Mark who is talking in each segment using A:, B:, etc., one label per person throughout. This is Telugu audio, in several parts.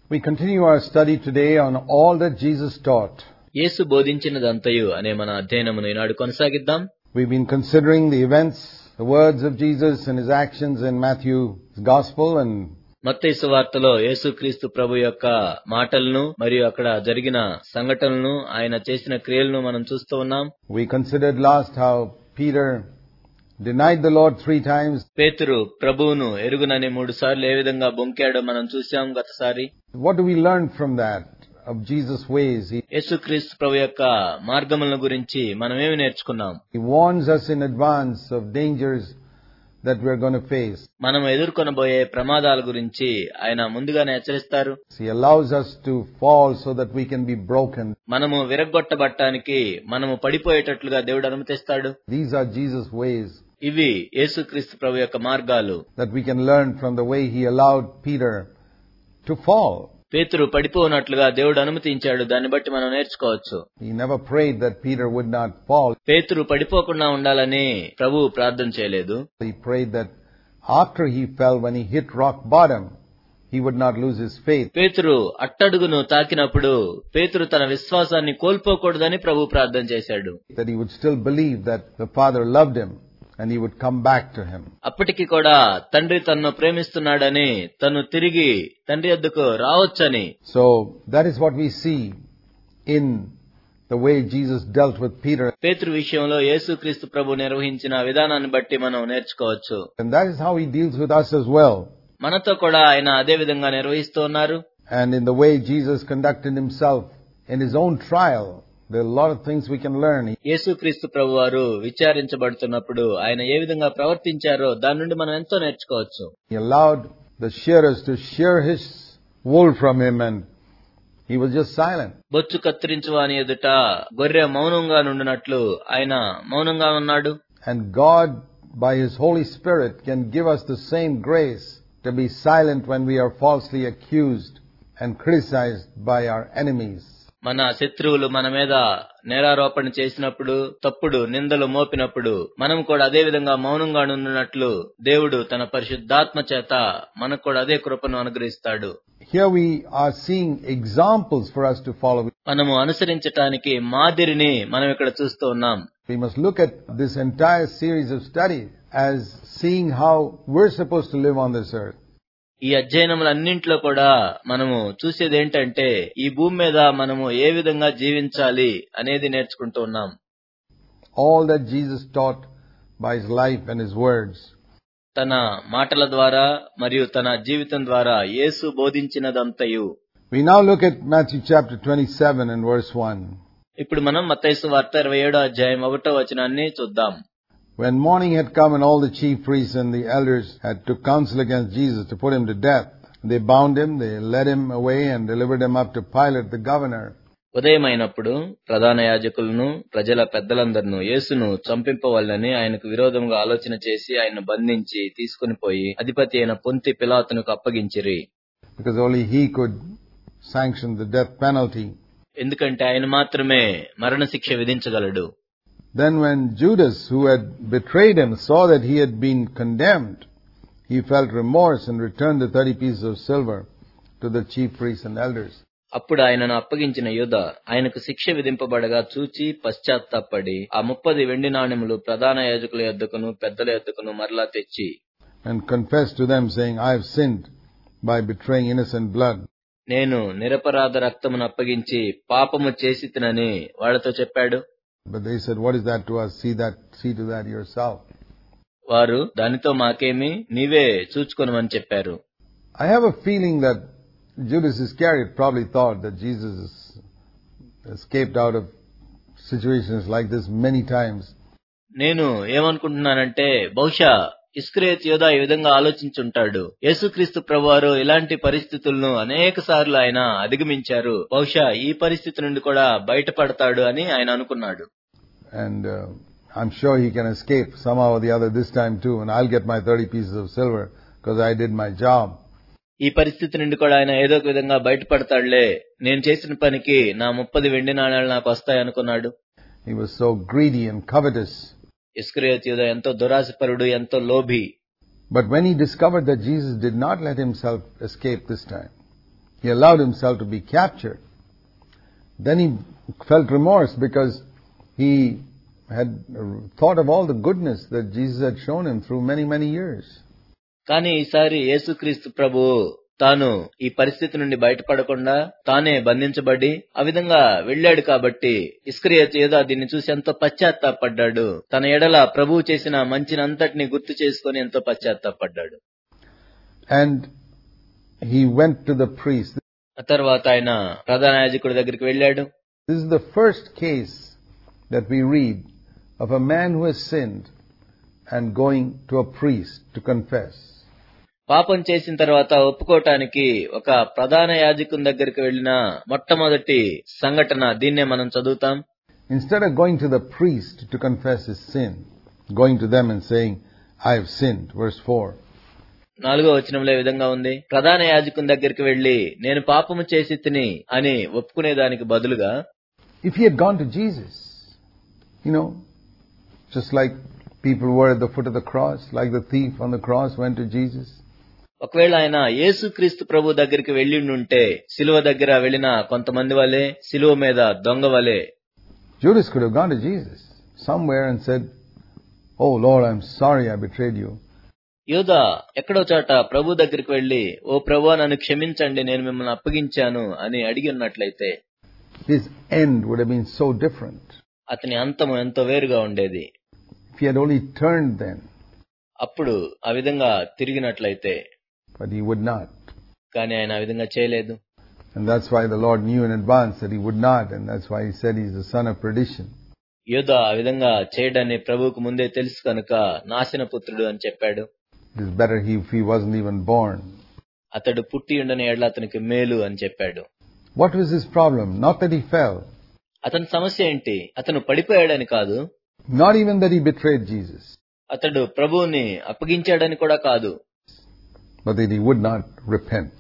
A: We continue our study today on all that Jesus taught.
B: యేసు బోధించినదంతయు అనే మన అధ్యయనమును ఈనాడు కొనసాగిద్దాం.
A: We've been considering the events, the words of Jesus and his actions in Matthew's Gospel, and
B: మత్తయి సువార్తలో యేసుక్రీస్తు ప్రభు యొక్క మాటలను మరియు అక్కడ జరిగిన సంఘటనలను ఆయన చేసిన క్రియలను మనం చూస్తూ ఉన్నాం.
A: we considered last how Peter denied the Lord 3 times.
B: పేతురు ప్రభువును ఎరుగునని 3 సార్లు ఏ విధంగా బొంకాడో మనం చూశాం గతసారి.
A: What do we learn from that, of Jesus' ways?
B: యేసుక్రీస్తు ప్రభు యొక్క మార్గముల గురించి మనం ఏమి నేర్చుకున్నాం?
A: He warns us in advance of dangers that we are going to face.
B: మనం ఎదుర్కొనబోయే ప్రమాదాల గురించి ఆయన ముందుగానే హెచ్చరిస్తారు.
A: He allows us to fall so that we can be broken.
B: మనము విరగ్గొట్టబడటానికి, మనము పడిపోయేటట్లుగా దేవుడు అనుమతిస్తాడు.
A: These are Jesus' ways.
B: ఇవి యేసుక్రీస్తు ప్రభు యొక్క మార్గాలు.
A: That we can learn from the way he allowed Peter to fall.
B: పేతురు పడిపోనట్లుగా దేవుడు అనుమతించాడు. దాన్ని బట్టి మనం నేర్చుకోవచ్చు.
A: He never prayed that Peter would not fall.
B: పేతురు పడిపోకుండా ఉండాలని ప్రభువు ప్రార్థన చేయలేదు.
A: He prayed that after he fell, when he hit rock bottom, he would not lose his faith.
B: పేతురు అట్టడుగును తాకినప్పుడు పేతురు తన విశ్వాసాన్ని కోల్పోకూడదని ప్రభువు ప్రార్థన చేశాడు.
A: That he would still believe that the Father loved him and he would come back to him.
B: అప్పటికి కూడా తండ్రి తన్ను ప్రేమిస్తున్నాడని, తను తిరిగి తండ్రి వద్దకు రావచ్చని.
A: So that is what we see in the way Jesus dealt with Peter.
B: పేతురు విషయంలో యేసుక్రీస్తు ప్రభు నిర్వహించిన విధానాన్ని బట్టి మనం నేర్చుకోవచ్చు.
A: And that is how he deals with us as well.
B: మనతో కూడా ఆయన అదే విధంగా నిర్వహిస్తూ ఉన్నారు.
A: And in the way Jesus conducted himself in his own trial, there are a lot of things we can learn.
B: యేసుక్రీస్తు ప్రభువారు విచారించబడుతున్నప్పుడు ఆయన ఏ విధంగా ప్రవర్తించారో దాని నుండి మనం ఎంతో నేర్చుకోవచ్చు.
A: He allowed the shearers to shear his wool from him and he was just silent.
B: బొచ్చు కత్తిరించువాని ఎదుట గొర్రె మౌనంగా నుండినట్లు ఆయన మౌనంగా ఉన్నాడు.
A: And God, by his Holy Spirit, can give us the same grace to be silent when we are falsely accused and criticized by our enemies.
B: మన శత్రువులు మన మీద నేరారోపణ చేసినప్పుడు, తప్పుడు నిందలు మోపినప్పుడు మనం కూడా అదే విధంగా మౌనంగా ఉండినట్లు దేవుడు తన పరిశుద్ధాత్మ చేత మనకు కూడా అదే కృపను అనుగ్రహిస్తాడు.
A: Here we are seeing examples for us to follow.
B: మనము అనుసరించటానికి మాదిరిని మనం ఇక్కడ చూస్తూ ఉన్నాం.
A: We must look at this entire series of studies as seeing how we're supposed to live on this earth.
B: ఈ అధ్యయనములన్నింటిలో కూడా మనము చూసేది ఏంటంటే ఈ భూమి మీద మనము ఏ విధంగా జీవించాలి అనేది నేర్చుకుంటూ ఉన్నాం.
A: All that Jesus taught by his life and his words.
B: తన మాటల ద్వారా మరియు తన జీవితం ద్వారా యేసు బోధించినదంతయు.
A: We now look at Matthew chapter 27 and verse 1.
B: ఇప్పుడు మనం మత్తయి సువార్త 27వ అధ్యాయం 1వ వచనాన్ని చూద్దాం.
A: When morning had come and all the chief priests and the elders had took counsel against Jesus to put him to death, they bound him, they led him away and delivered him up to Pilate the governor.
B: ఉదయమైనప్పుడు ప్రధాన యాజకులను ప్రజల పెద్దలందరినూ యేసును చంపింపవల్లని ఆయనకు విరోధంగా ఆలోచన చేసి ఆయన బంధించి తీసుకుని పోయి అధిపతి అయిన పొంతి పిలాతునకు అప్పగించిరి.
A: Because only he could sanction the death penalty.
B: ఎందుకంటే ఆయన మాత్రమే మరణశిక్ష విధించగలడు.
A: Then when Judas, who had betrayed him, saw that he had been condemned, he felt remorse and returned the 30 pieces of silver to the chief priests and elders.
B: అప్పుడు ఆయనను అప్పగించిన యూద ఆయనకు శిక్ష విధింపబడగా చూచి పశ్చాత్తాపడి ఆ 30 వెండి నాణెములు ప్రధాన యాజకుల యొద్దకును పెద్దల యొద్దకును మరలా తెచ్చి
A: and confessed to them, saying, I have sinned by betraying innocent blood.
B: నేను నిరపరాధ రక్తమును అప్పగించి పాపము చేసితినని వాళ్ళతో చెప్పాడు.
A: But they said, what is that to us? See to that yourself.
B: వారు దానితో మాకేమి, నీవే చూచుకొనమని చెప్పారు.
A: I have a feeling that Judas Iscariot probably thought that Jesus escaped out of situations like this many times.
B: నేను ఏమనుకుంటున్నానంటే బహుశా ఇస్కరియోతు యూదా ఈ విధంగా ఆలోచించుంటాడు. యేసుక్రీస్తు ప్రభువారు ఇలాంటి పరిస్థితులను అనేక సార్లు ఆయన అధిగమించారు, బహుశా ఈ పరిస్థితి నుండి కూడా బయటపడతాడు అని ఆయన అనుకున్నాడు.
A: And I'm sure he can escape somehow or the other this time too, and I'll get my 30 pieces of silver because I did my job.
B: ఈ పరిస్థితి నుండి కూడా ఆయన ఏదో ఒక విధంగా బయటపడతాడులే, నేను చేసిన పనికి నా 30 వెండి నాణాలు నాకు వస్తాయనుకున్నాడు.
A: He was so greedy and covetous.
B: ఇస్కరియోతు యూదా ఎంతో దురాశపరుడు, ఎంతో లోభి.
A: But when he discovered that Jesus did not let himself escape this time, He allowed himself to be captured. Then he felt remorse because he had thought of all the goodness that Jesus had shown him through many, many years.
B: కానీ ఈసారి యేసుక్రీస్తు ప్రభువు తాను ఈ పరిస్థితి నుండి బయటపడకుండా తానే బంధించబడి ఆ విధంగా వెళ్ళాడు కాబట్టి ఇస్కరియోతు యూదా దీన్ని చూసి ఎంతో పశ్చాత్తాపడ్డాడు. తన ఎడల ప్రభువు చేసిన మంచినంతటిని గుర్తు చేసుకుని ఎంతో పశ్చాత్తాపడ్డాడు.
A: And he went to the priest.
B: ఆ తర్వాత ఆయన ప్రధాన యాజకుడి దగ్గరికి వెళ్ళాడు.
A: This is the first case that we read of a man who has sinned and going to a priest to confess.
B: పాపం చేసిన తర్వాత ఒప్పుకోవటానికి ఒక ప్రధాన యాజకుని దగ్గరికి వెళ్ళిన మొట్టమొదటి సంఘటన దీన్నే మనం చదువుతాం.
A: Instead of going to the priest to confess his sin, going to them and saying, I have sinned, verse 4.
B: 4వ వచనంలో ఈ విధంగా ఉంది. ప్రధాన యాజకుని దగ్గరికి వెళ్లి నేను పాపము చేసి తిని అని ఒప్పుకునేదానికి బదులుగా,
A: if he had gone to Jesus, just like people were at the foot of the cross, like the thief on the cross went to Jesus.
B: ఒకవేళ ఆయన యేసుక్రీస్తు ప్రభు దగ్గరికి వెళ్లి ఉంటే సిలువ దగ్గర వెళ్లిన కొంతమంది వలె, సిలువ మీద దొంగ వలె,
A: Judas could have gone to Jesus somewhere and said, Oh Lord, I'm sorry I betrayed you.
B: యూదా ఎక్కడో చోట ప్రభు దగ్గరికి వెళ్లి, ఓ ప్రభువా నన్ను క్షమించండి, నేను మిమ్మల్ని అప్పగించాను అని అడిగి ఉన్నట్లయితే
A: his end would have been so different.
B: అతని అంతము ఎంతో వేరుగా ఉండేది.
A: If he had only turned then.
B: అప్పుడు ఆ విధంగా తిరిగినట్లయితే.
A: But he would not.
B: కానీ ఆయన ఆ విధంగా చేయలేదు.
A: And that's why the Lord knew in advance that he would not, and that's why he said he's the son of perdition.
B: యూదా ఆ విధంగా చేయడాన్ని ప్రభువుకు ముందే తెలుసు కనుక నాశన పుత్రుడు అని చెప్పాడు.
A: It is better if he wasn't even born.
B: అతడు పుట్టి ఉండని ఎడల అతనికి మేలు అని చెప్పాడు.
A: What was his problem? Not that he fell.
B: అతని సమస్య ఏంటి? అతను పడిపోయాడని కాదు.
A: Not even that he betrayed Jesus.
B: అతడు ప్రభువుని అప్పగించాడని కూడా కాదు.
A: But that he would not repent.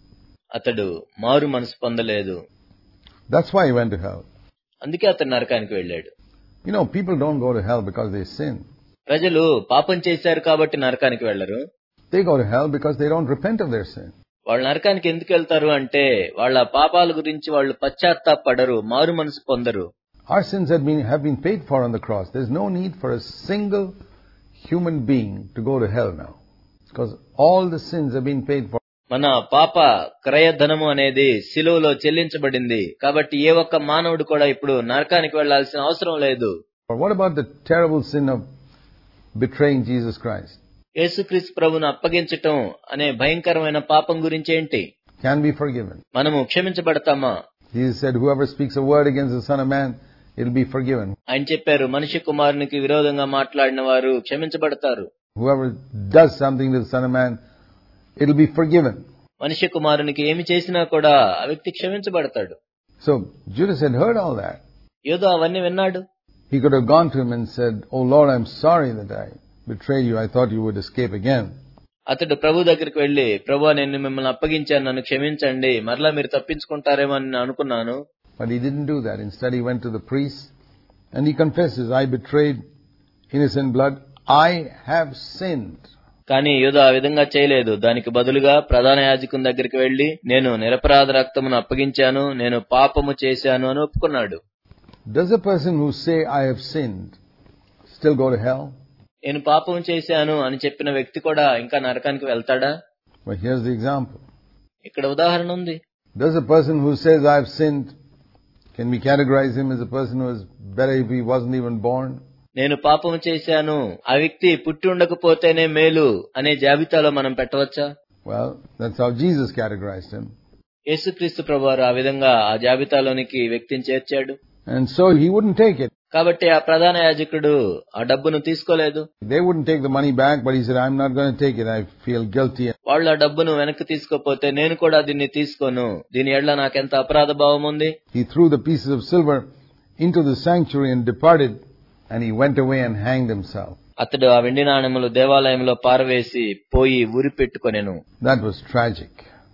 B: అతడు మారు మనసు పొందలేదు.
A: That's why he went to hell.
B: అందుకే అతను నరకానికి వెళ్ళాడు.
A: People don't go to hell because they sin.
B: ప్రజలు పాపం చేశారు కాబట్టి నరకానికి వెళ్లరు.
A: They go to hell because they don't repent of their sin.
B: వాళ్ళు నరకానికి ఎందుకు వెళ్తారు అంటే వాళ్ళ పాపాల గురించి వాళ్ళు పశ్చాత్తాపడరు, మారు మనసు పొందరు.
A: Our sins have been paid for on the cross. There's no need for a single human being to go to hell now. Because all the sins have been paid for.
B: మన పాప క్రయధనము అనేది సిలువలో చెల్లించబడింది కాబట్టి ఏ ఒక్క మానవుడు కూడా ఇప్పుడు నరకానికి వెళ్లాల్సిన అవసరం లేదు.
A: But what about the terrible sin of betraying Jesus Christ?
B: యేసుక్రీస్తు ప్రభువును అప్పగించటం అనే భయంకరమైన పాపం గురించి ఏంటి?
A: Can be forgiven.
B: మనము క్షమించబడతామా?
A: Jesus said, whoever speaks a word against the Son of Man, it'll be forgiven.
B: ఆయన చెప్పారు, మనిషి కుమారునికి విరోధంగా మాట్లాడిన వారు క్షమించబడతారు.
A: Whoever does something to the Son of Man, it'll be forgiven.
B: మనిషి కుమారునికి ఏమి చేసినా కూడా ఆ వ్యక్తి క్షమించబడతాడు.
A: So Judas had heard all that.
B: యూదా అవన్నీ విన్నాడు.
A: He could have gone to him and said, Oh Lord, I'm sorry that I betrayed you. I thought you would escape again.
B: అతడు ప్రభు దగ్గరికి వెళ్లి, ప్రభువా నేను మిమ్మల్ని అప్పగించాను, నన్ను క్షమించండి, మరలా మీరు తప్పించుకుంటారేమో అని అనుకున్నాను.
A: But he didn't do that. Instead he went to the priest and he confesses, I betrayed innocent blood. I have sinned.
B: కానీ యూదా ఆ విధంగా చేయలేదు. దానికి బదులుగా ప్రధాన యాజకుని దగ్గరికి వెళ్లి నేను నిరపరాధ రక్తమును అప్పగించాను, నేను పాపము చేశాను అని ఒప్పుకున్నాడు.
A: Does a person who say I have sinned still go to hell?
B: నేను పాపం చేశాను అని చెప్పిన వ్యక్తి కూడా ఇంకా నరకానికి వెళ్తాడా?
A: Well, here's the example.
B: ఇక్కడ ఉదాహరణ ఉంది.
A: Does a person who says I have sinned, can we categorize him as a person who is better if he wasn't even born?
B: నేను పాపం చేశాను, ఆ వ్యక్తి పుట్టి ఉండకపోతేనే మేలు అనే జాబితాలో మనం పెట్టవచ్చా?
A: Well, that's how Jesus categorized him.
B: యేసుక్రీస్తు ప్రభువారు ఆ విధంగా ఆ జాబితాలోనికి వ్యక్తిని చేర్చాడు.
A: And so he wouldn't take it.
B: కాబట్టి ఆ ప్రధాన యాజకుడు ఆ డబ్బును తీసుకోలేదు.
A: They wouldn't take the money back, but he said, I'm not going to take it. I feel guilty.
B: వాళ్ళు ఆ డబ్బును వెనక్కి తీసుకోపోతే నేను కూడా దీన్ని తీసుకోను, దీని ఎడల నాకెంత అపరాధ భావం ఉంది.
A: He threw the pieces of silver into the sanctuary and departed, and he went away and hanged himself.
B: అతడు ఆ వెండి నాణెములు దేవాలయంలో పారవేసి పోయి ఉరి పెట్టుకొనెను.
A: That was tragic.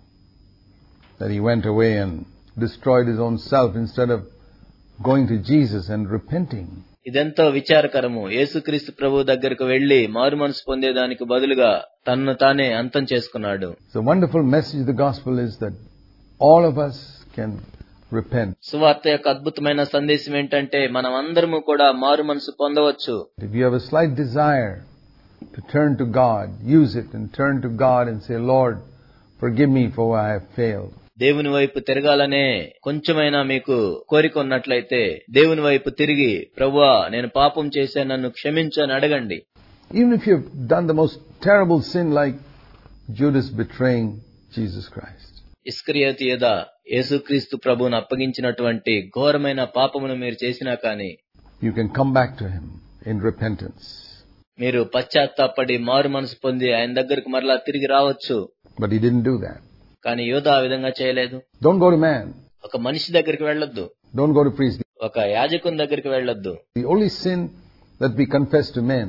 A: That he went away and destroyed his own self instead of going to Jesus and repenting.
B: ఇదెంతో విచారకరము. యేసుక్రీస్తు ప్రభు దగ్గరకు వెళ్లి మారు మనసు పొందేదానికి బదులుగా తన్ను తానే అంతం చేసుకున్నాడు.
A: The wonderful message of the gospel is that all of us can repent.
B: సువార్త యొక్క అద్భుతమైన సందేశం ఏంటంటే మనం అందరము కూడా మారు మనసు పొందవచ్చు.
A: If you have a slight desire to turn to God, use it and turn to God and say, Lord, forgive me for where I have failed.
B: దేవుని వైపు తిరగాలనే కొంచెమైనా మీకు కోరిక ఉన్నట్లయితే దేవుని వైపు తిరిగి, ప్రభువా నేను పాపం చేశాను, నన్ను క్షమించు అని అడగండి.
A: Even if you have done the most terrible sin like Judas betraying Jesus Christ.
B: ఇస్కరియోతు యూదా యేసుక్రీస్తు ప్రభువును అప్పగించినటువంటి ఘోరమైన పాపమును మీరు చేసినా కానీ
A: you can come back to him in repentance.
B: మీరు పశ్చాత్తాపడి మారు మనసు పొంది ఆయన దగ్గరకు మరలా తిరిగి రావచ్చు.
A: But he didn't do that.
B: కానీ యూదా ఆ విధంగా చేయలేదు.
A: Don't go to man.
B: ఒక మనిషి దగ్గరికి వెళ్ళొద్దు.
A: Don't go to priest.
B: ఒక యాజకుని దగ్గరికి వెళ్ళొద్దు.
A: The only sin that we confess to men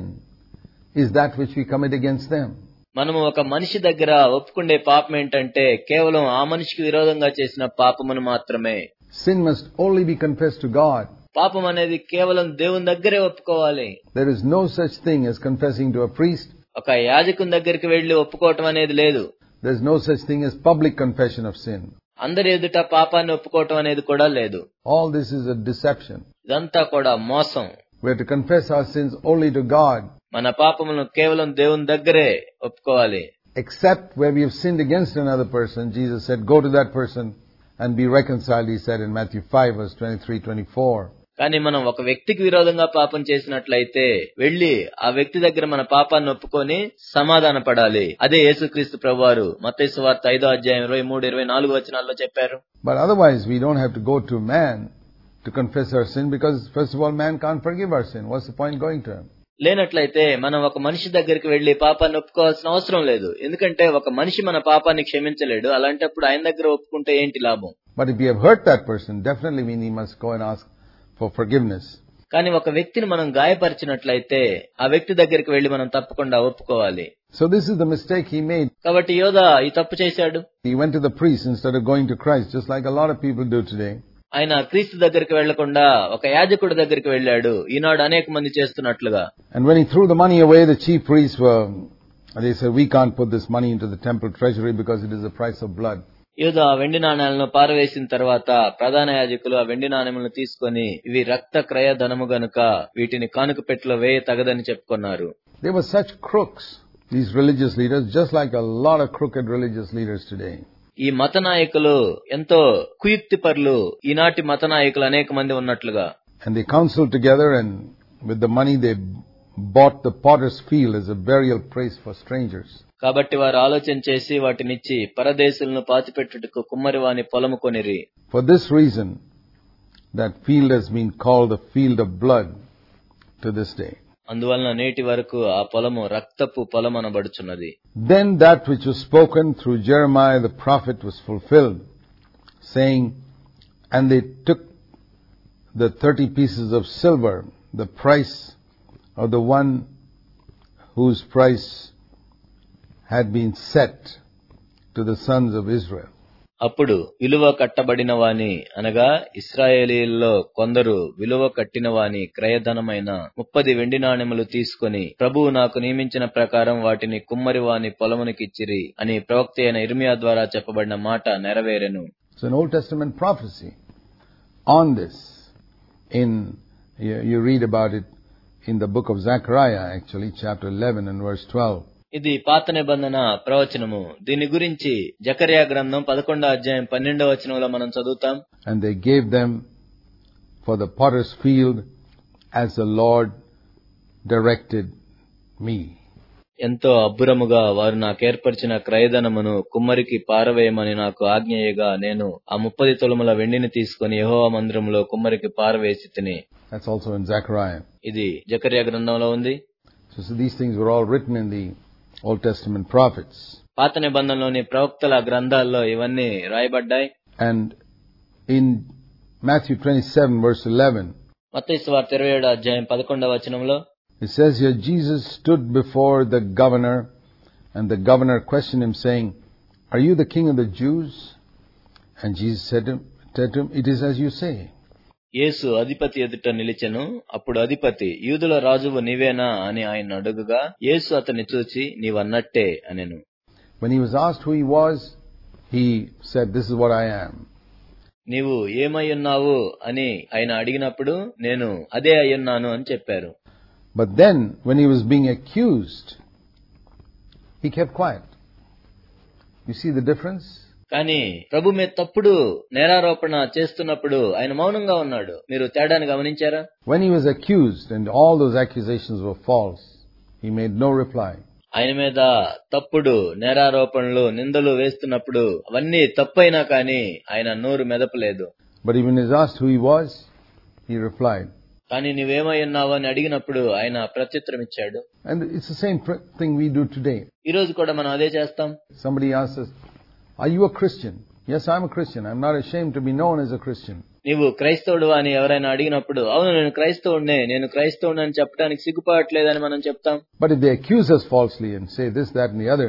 A: is that which we commit against them.
B: మనము ఒక మనిషి దగ్గర ఒప్పుకునే పాపం ఏంటంటే కేవలం ఆ మనిషికి విరోధంగా చేసిన పాపమును మాత్రమే.
A: Sin must only be confessed to God.
B: పాపం అనేది కేవలం దేవుని దగ్గరే ఒప్పుకోవాలి.
A: There is no such thing as confessing to a priest.
B: ఒక యాజకుని దగ్గరికి వెళ్లి ఒప్పుకోవటం అనేది లేదు.
A: There is no such thing as public confession of sin.
B: అందరి ఎదుట పాపాన్ని ఒప్పుకోవటం అనేది కూడా లేదు.
A: All this is a deception.
B: ఇదంతా కూడా మోసం.
A: We have to confess our sins only to God.
B: మన పాపములను కేవలం దేవుని దగ్గరే ఒప్పుకోవాలి.
A: Except where we have sinned against another person, Jesus said, go to that person and be reconciled, he said in Matthew 5 verse 23-24.
B: కానీ మనం ఒక వ్యక్తికి విరోధంగా పాపం చేసినట్లయితే వెళ్లి ఆ వ్యక్తి దగ్గర మన పాపాన్ని ఒప్పుకొని సమాధాన పడాలి. అదే యేసుక్రీస్తు ప్రభువారు మత్తయి సువార్త 5వ అధ్యాయం 23-24 వచనాల్లో చెప్పారు.
A: But otherwise we don't have to go to man to confess our sin, because first of all man can't forgive our sin. What's the point going to him?
B: లేనట్లయితే మనం ఒక మనిషి దగ్గరికి వెళ్లి పాపాన్ని ఒప్పుకోవాల్సిన అవసరం లేదు. ఎందుకంటే ఒక మనిషి మన పాపాన్ని క్షమించలేడు. అలాంటప్పుడు ఆయన దగ్గర ఒప్పుకుంటే ఏంటి లాభం?
A: But if we have hurt that person, definitely we must go and ask for forgiveness.
B: కానీ ఒక వ్యక్తిని మనం గాయపరిచినట్లయితే ఆ వ్యక్తి దగ్గరికి వెళ్లి మనం తప్పకుండా ఒప్పుకోవాలి.
A: So this is the mistake he made.
B: కాబట్టి యోధా ఈ తప్పు చేశాడు.
A: He went to the priest instead of going to Christ, just like a lot of people do today.
B: ఆయన క్రీస్తు దగ్గరికి వెళ్లకుండా ఒక యాజకుడి దగ్గరికి వెళ్ళాడు, ఈనాడు అనేక మంది చేస్తున్నట్లుగా.
A: And when he threw the money away, the chief priests they said, we can't put this money into the temple treasury because it is the price of blood.
B: యూదా వెండి నాణేలను పారవేసిన తర్వాత ప్రధాన యాజకులు ఆ వెండి నాణేలను తీసుకొని ఇవి రక్త క్రయ ధనము గనుక వీటిని కానుక పెట్టెలో వేయ తగదని చెప్పుకున్నారు.
A: They were such crooks, these religious leaders, just like a lot of crooked religious leaders today.
B: ఈ మత నాయకులు ఎంతో కుయుక్తిపరులు, ఈనాటి మత నాయకులు అనేక మంది ఉన్నట్లుగా.
A: And they counseled together, and with the money they bought the potter's field as a burial place for strangers.
B: కాబట్టి వారు ఆలోచన చేసి వాటినిచ్చి పరదేశులను పాతిపెట్టుటకు కుమ్మరివాని పొలము కొనిరి.
A: For this reason, that field has been called the field of blood to this day.
B: అందువలన నేటి వరకు ఆ పొలము రక్తపు పొలం అనబడుచున్నది.
A: Then that which was spoken through Jeremiah the prophet was fulfilled, saying, and they took the 30 pieces of silver, the price of the one whose price had been set to the sons of Israel.
B: అప్పుడు విలువ కట్టబడిన వాని అనగా ఇశ్రాయేలీయుల్లో కొందరు విలువ కట్టిన వాని క్రయధనమైన 30 వెండి నాణెములు తీసుకొని ప్రభువు నాకు నియమించిన ప్రకారం వాటిని కుమ్మరి వాని పొలమునికిచ్చిరి అని ప్రవక్త అయిన ఇర్మియా ద్వారా చెప్పబడిన మాట నెరవేరెను.
A: It's an Old Testament prophecy on this. You read about it in the book of Zechariah, actually, chapter 11 and verse 12.
B: ఇది పాత నిబంధన ప్రవచనము. దీని గురించి జకర్యా గ్రంథం 11వ అధ్యాయం 12వ వచనంలో మనం చదువుతాం.
A: And they gave them for the potter's field as the Lord directed me.
B: ఎంతో అబ్బురముగా వారు నాకు ఏర్పరిచిన క్రయధనమును కుమ్మరికి పారవేయమని నాకు ఆజ్ఞయగా నేను ఆ 30 తులముల వెండిని తీసుకుని యెహోవా మందిరంలో కుమ్మరికి పారవేసి తిని.
A: That's also in Zechariah.
B: ఇది జకర్యా గ్రంథంలో ఉంది.
A: So these things were all written in the Old Testament prophets.
B: పాత నిబంధనలోని ప్రవక్తల గ్రంథాల్లో ఇవన్నీ రాయబడ్డాయి.
A: And in Matthew 27 verse 11,
B: మత్తయి సువార్త 27వ అధ్యాయం 11వ వచనంలో
A: it says here, Jesus stood before the governor, and the governor questioned him, saying, are you the king of the Jews? And Jesus said to him, it is as you say.
B: యేసు అధిపతి ఎదుట నిలిచెను. అప్పుడు అధిపతి, యూదుల రాజువు నీవేనా అని ఆయన అడుగగా యేసు అతన్ని చూచి నీవన్నట్టే అనెను.
A: When he was asked who he was, he said, "This is what I am."
B: నీవు ఏమై ఉన్నావు అని ఆయన అడిగినప్పుడు నేను అదే అయ్యున్నాను అని చెప్పారు.
A: But then, when he was being accused, he kept quiet. You see the difference?
B: కానీ ప్రభు మీద తప్పుడు నేరారోపణ చేస్తున్నప్పుడు ఆయన మౌనంగా ఉన్నాడు. మీరు తేడాన్ని గమనించారా?
A: When he was accused and all those accusations were false, he made no reply.
B: ఆయన మీద తప్పుడు నేరారోపణలు నిందలు వేస్తున్నప్పుడు అవన్నీ తప్పైనా కానీ ఆయన నోరు మెదపలేదు.
A: But even as asked who he was, he replied.
B: కానీ నీవేమై ఉన్నావు అని అడిగినప్పుడు ఆయన ప్రత్యుత్తరం ఇచ్చాడు.
A: And it's the same thing we do today.
B: ఈ రోజు కూడా మనం అదే చేస్తాం.
A: Somebody asks us, "Are you a Christian?" "Yes, I'm a Christian. I'm not ashamed to be known as a Christian."
B: నీవు క్రైస్తవుడు అని ఎవరైనా అడిగినప్పుడు అవును నేను క్రైస్తవుడినే, నేను క్రైస్తవుడు అని చెప్పడానికి సిగ్గుపడట్లేదని మనం చెప్తాం.
A: But if they accuse us falsely and say this, that and the other,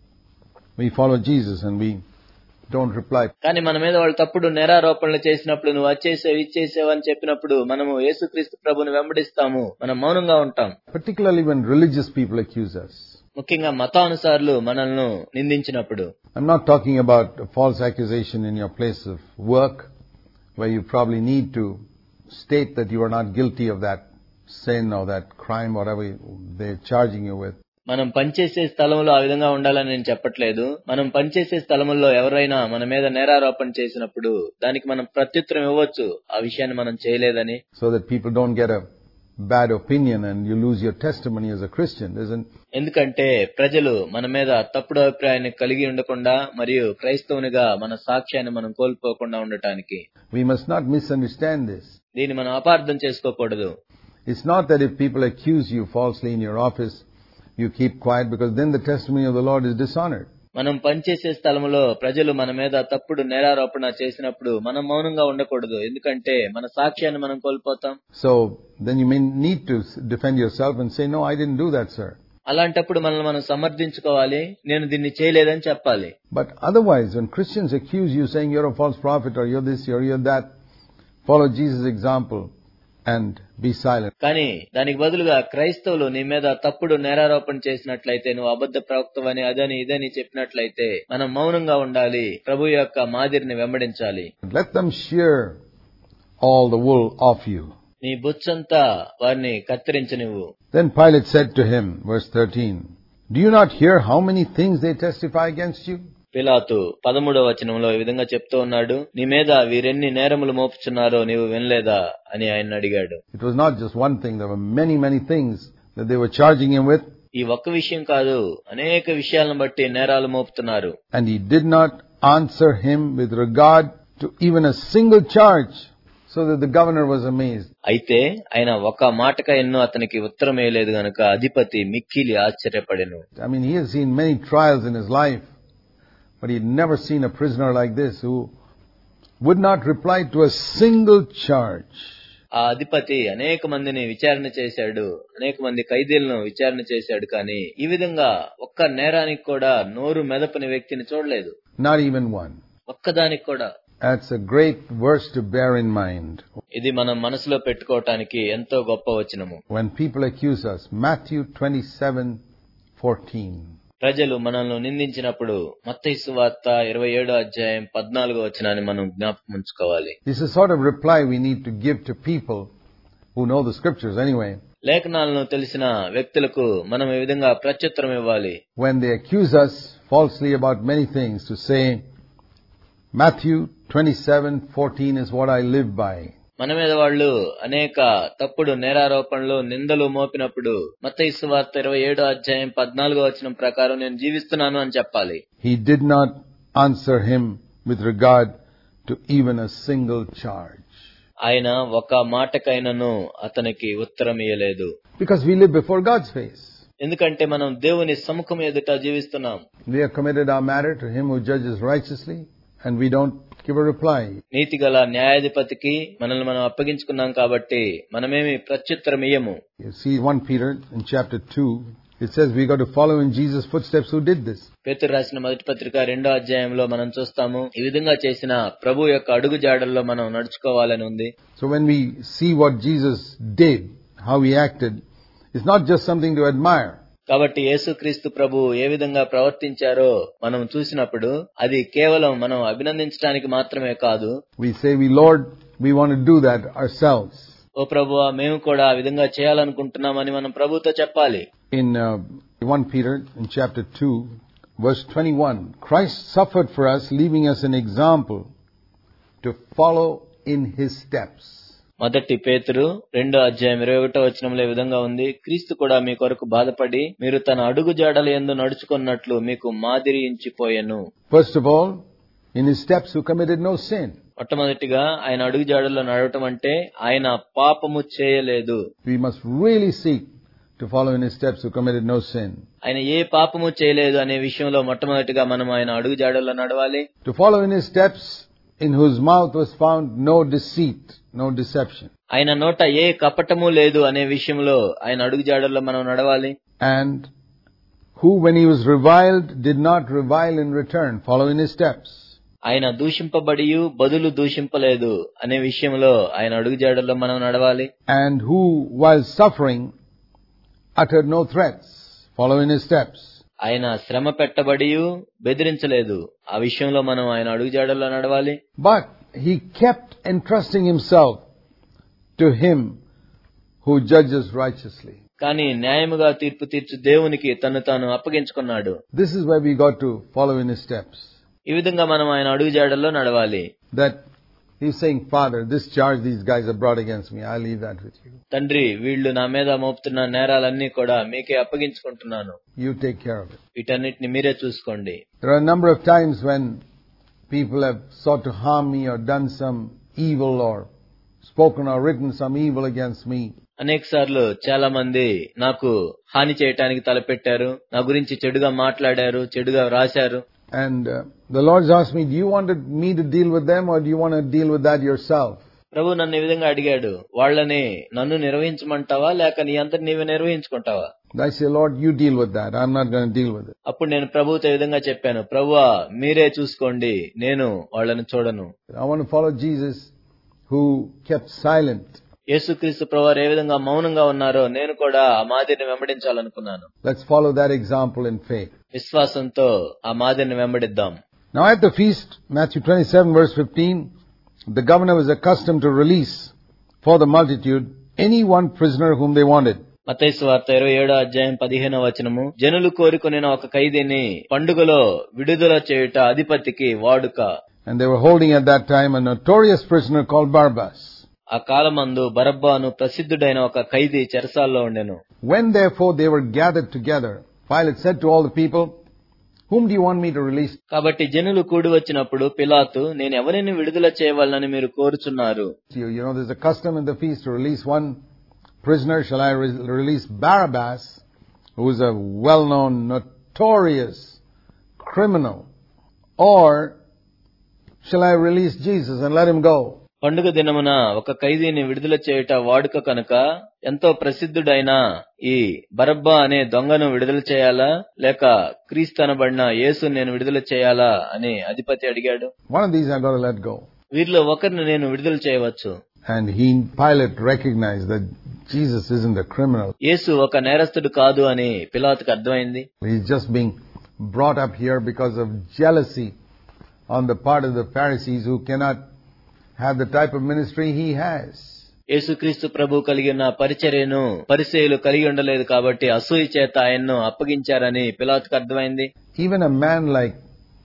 A: we follow Jesus and we don't reply.
B: కానీ మన మీద వాళ్ళు తప్పుడు నేరారోపణలు చేసినప్పుడు నువ్వు వచ్చేసావు ఇచ్చేసావు అని చెప్పినప్పుడు మనము యేసుక్రీస్తు ప్రభుని వెంబడిస్తాము, మనం మౌనంగా ఉంటాం.
A: Particularly when religious people accuse us.
B: ముఖ్యంగా మతానుసారులు మనల్ని నిందించినప్పుడు.
A: I'm not talking about a false accusation in your place of work, where you probably need to state that you are not guilty of that sin or that crime, whatever they're charging you with.
B: మనం పనిచేసే స్థలంలో ఆ విధంగా ఉండాలని నేను చెప్పట్లేదు. మనం పనిచేసే స్థలంలో ఎవరైనా మన మీద నేరారోపణ చేసినప్పుడు దానికి మనం ప్రత్యుత్తరం ఇవ్వచ్చు, ఆ విషయాన్ని మనం చేయలేదని.
A: So that people don't get a bad opinion and you lose your testimony as a Christian.
B: ఎందుకంటే ప్రజలు మన మీద తప్పుడు అభిప్రాయాన్ని కలిగి ఉండకుండా మరియు క్రైస్తవునిగా మన సాక్ష్యాన్ని మనం కోల్పోకుండా ఉండటానికి.
A: We must not misunderstand this.
B: దీన్ని మనం అపార్థం చేసుకోకూడదు.
A: It's not that if people accuse you falsely in your office, you keep quiet, because then the testimony of the Lord is dishonored.
B: మనం పనిచేసే స్థలంలో ప్రజలు మన మీద తప్పుడు నేరారోపణ చేసినప్పుడు మనం మౌనంగా ఉండకూడదు, ఎందుకంటే మన సాక్ష్యాన్ని మనం కోల్పోతాం.
A: So then you may need to defend yourself and say, "No, I didn't do that, sir."
B: అలాంటప్పుడు మనల్ని మనం సమర్థించుకోవాలి, నేను దీన్ని చేయలేదని చెప్పాలి.
A: But otherwise, when Christians accuse you saying you're a false prophet or you're this, you're that, follow Jesus' example and be silent.
B: కానీ దానికి బదులుగా క్రైస్తవులు నీ మీద తప్పుడు నేరారోపణ చేసినట్లయితే, నువ్వు అబద్ధ ప్రవక్తవని అదని ఇదని చెప్పినట్లయితే మనం మౌనంగా ఉండాలి, ప్రభు యొక్క మాదిరిని వెంబడించాలి.
A: Let them shear all the wool off you.
B: నీ బొచ్చంతా వారిని కత్తిరించనివ్వు.
A: Then Pilate said to him, verse 13, "Do you not hear how many things they testify against you?"
B: పిలాతు 13వ వచనంలో ఈ విధంగా చెప్తూ ఉన్నాడు, నీ మీద వీరెన్ని నేరములు మోపుచున్నారో నీవు వినలేదా అని ఆయన అడిగాడు.
A: It was not just one thing. There were many things that they were charging him with.
B: ఈ ఒక్క విషయం కాదు, అనేక విషయాలను బట్టి నేరాలు మోపుతున్నారు.
A: And he did not answer him with regard to even a single charge, so that the governor was amazed.
B: అయితే ఆయన ఒక మాటకైనా అతనికి ఉత్తరం వేయలేదు గనుక అధిపతి మిక్కిలి ఆశ్చర్యపడెను.
A: I mean, he has seen many trials in his life, but he had never seen a prisoner like this who would not reply to a single charge.
B: ఆ అధిపతి అనేక మందిని విచారణ చేశాడు, అనేక మంది ఖైదీలను విచారణ చేశాడు, కానీ ఈ విధంగా ఒక్క నేరానికి కూడా నోరు మెదపని వ్యక్తిని చూడలేదు.
A: Not even one.
B: ఒక్కదానికి కూడా.
A: That's a great verse to bear in mind.
B: ఇది మనం మనసులో పెట్టుకోవటానికి ఎంతో గొప్ప వచనము.
A: When people accuse us, Matthew 27:14.
B: ప్రజలు మనల్ని నిందించినప్పుడు మత్తయి సువార్త 27వ అధ్యాయం 14వ వచనాన్ని మనం జ్ఞాపకం ఉంచుకోవాలి.
A: This is sort of reply we need to give to people who know the scriptures anyway.
B: లేఖనాలను తెలిసిన వ్యక్తులకు మనం ఈ విధంగా ప్రత్యుత్తరం ఇవ్వాలి.
A: When they accuse us falsely about many things, to say, Matthew 27:14 is what I live by.
B: మన మీద వాళ్ళు అనేక తప్పుడు నేరారోపణలు నిందలు మోపినప్పుడు మత్తయి సువార్త 27వ అధ్యాయం 14వ వచనం ప్రకారం నేను జీవిస్తున్నాను అని చెప్పాలి.
A: He did not answer him with regard to even a single charge.
B: ఆయన ఒక మాటకైనను అతనికి ఉత్తరం ఇయ్యలేదు.
A: Because we live before God's face.
B: ఎందుకంటే మనం దేవుని సముఖం ఎదుట జీవిస్తున్నాం.
A: We have committed our matter to him who judges righteously, and we don't give a reply.
B: నీతిగల న్యాయాధిపతికి మనల్ని మనం అప్పగించుకున్నాం కాబట్టి మనమేమి ప్రత్యుత్తరం ఇయ్యము.
A: You see 1 Peter in chapter 2, it says we got to follow in Jesus' footsteps who did this.
B: పేతురు రాసిన మొదటి పత్రిక 2వ అధ్యాయంలో మనం చూస్తాము, ఈ విధంగా చేసిన ప్రభు యొక్క అడుగు జాడల్లో మనం నడుచుకోవాలని ఉంది.
A: So when we see what Jesus did, how he acted, it's not just something to admire.
B: కాబట్టి యేసుక్రీస్తు ప్రభు ఏ విధంగా ప్రవర్తించారో మనం చూసినప్పుడు అది కేవలం మనం అభినందించడానికి మాత్రమే కాదు.
A: We say, Lord, we want to do that ourselves.
B: ఓ ప్రభువా, మేము కూడా ఆ విధంగా చేయాలనుకుంటున్నామని మనం ప్రభుతో చెప్పాలి.
A: In 1 Peter, in chapter 2, verse 21, Christ suffered for us, leaving us an example to follow in his steps.
B: మొదటి పేతురు 2:21 ఈ విధంగా ఉంది. క్రీస్తు కూడా మీ కొరకు బాధపడి మీరు తన అడుగు జాడల యందు నడుచుకున్నట్లు మీకు మాదిరి ఇచ్చిపోయెను.
A: First of all, in his steps who committed no sin.
B: మొట్టమొదటిగా ఆయన అడుగు జాడల్లో నడవటం అంటే ఆయన పాపము చేయలేదు.
A: We must really seek to follow in his steps who committed no sin.
B: ఆయన ఏ పాపము చేయలేదు అనే విషయంలో మొట్టమొదటిగా మనం ఆయన అడుగు జాడల్లో నడవాలి.
A: To follow in his steps in whose mouth was found no deceit, no deception.
B: ఆయన నోట ఏ కపటము లేదు అనే విషయంలో ఆయన అడుగు జాడల్లో మనం నడవాలి.
A: And who when he was reviled did not revile in return. Follow in his steps.
B: ఆయన దూషింపబడియు బదులు దూషింపలేదు అనే విషయంలో ఆయన అడుగు జాడల్లో మనం నడవాలి.
A: And who while suffering uttered no threats. Follow in his steps.
B: ఆయన శ్రమ పెట్టబడియు బెదిరించలేదు. ఆ విషయంలో మనం ఆయన అడుగు జాడల్లో నడవాలి.
A: But he kept entrusting himself to him who judges righteously.
B: కానీ న్యాయముగా తీర్పు తీర్చు దేవునికి తను తాను అప్పగించుకున్నాడు.
A: This is why we got to follow in his steps.
B: ఈ విధంగా మనం ఆయన అడుగు జాడల్లో నడవాలి.
A: That he's saying, Father, this charge these guys have brought against me, I'll leave that with you.
B: తండ్రి, వీళ్ళు నా మీద మోపుతున్న నేరాలన్నీ కూడా మీకే అప్పగించుకుంటున్నాను.
A: You take care of it.
B: వీటన్నిటిని మీరే చూసుకోండి.
A: There are a number of times when people have sought to harm me or done some evil or spoken or written some evil against me.
B: అనేక సార్లు చాలా మంది నాకు హాని చేయటానికి తలపెట్టారు, నా గురించి చెడుగా మాట్లాడారు, చెడుగా రాశారు.
A: And the Lord's asked me, do you want me to deal with them or do you want to deal with that yourself?
B: ప్రభు నన్ను ఈ విధంగా అడిగాడు, వాళ్ళని నన్ను నిర్వహించమంటావా లేక నీ అంతటి నీవే నిర్వహించుకుంటావా?
A: I say, Lord, you deal with that. I'm not going to deal with it.
B: అప్పుడు నేను ప్రభువుతో ఈ విధంగా చెప్పాను, ప్రభువా మీరే చూసుకోండి, నేను వాళ్ళని చూడను.
A: I want to follow Jesus who kept silent.
B: యేసుక్రీస్తు ప్రభువారు ఏ విధంగా మౌనంగా ఉన్నారో నేను కూడా ఆ మాదిరిని వెంబడించాలనుకున్నాను.
A: Let's follow that example in faith.
B: విశ్వాసంతో ఆ మాదిరిని వెంబడిద్దాం.
A: Now at the feast, Matthew 27 verse 15, the governor was accustomed to release for the multitude any one prisoner whom they wanted.
B: మత్తయి సువార్త 27:15 జనులు కోరుకొనిన ఒక ఖైదీని పండుగలో విడుదల చేయుట అధిపతికి వాడుక.
A: And they were holding at that time a notorious prisoner called Barabbas.
B: ఆ కాలమందు బరబ్బాను ప్రసిద్ధుడైన ఒక ఖైదీ చెరసాల్లో ఉండెను.
A: When therefore they were gathered together, Pilate said to all the people, whom do you want me to release?
B: కాబట్టి జనులు కూడి వచ్చినప్పుడు పిలాతు, నేను ఎవరిని విడుదల చేయవాలని మీరు కోరుచున్నారు?
A: You know, there's a custom in the feast to release one prisoner. Shall I release Barabbas, who is a well-known, notorious criminal, or shall I release Jesus and let him go?
B: పండుగ దినమున ఒక ఖైదీని విడుదల చేయుట వాడుక కనుక ఎంతో ప్రసిద్ధుడైన ఈ బరబ్బా అనే దొంగను విడుదల చేయాలా లేక క్రీస్తు అనబడిన యేసు నేను విడుదల చేయాలా అని అధిపతి అడిగాడు.
A: One of these I've got to let go.
B: వీరిలో ఒకరిని నేను విడుదల చేయవచ్చు.
A: And Pilate recognized that Jesus isn't a criminal.
B: యేసు ఒక నేరస్తుడు కాదు అని పిలాతుకు అర్థమైంది.
A: He's just being brought up here because of jealousy on the part of the Pharisees who cannot have the type of ministry he has.
B: యేసుక్రీస్తు ప్రభు కలిగిన పరిచర్యను పరిసయ్యులు కలిగి ఉండలేదు కాబట్టి అసూయ చేత ఆయన్ను అప్పగించారని పిలాతుకు అర్థమైంది.
A: Even a man like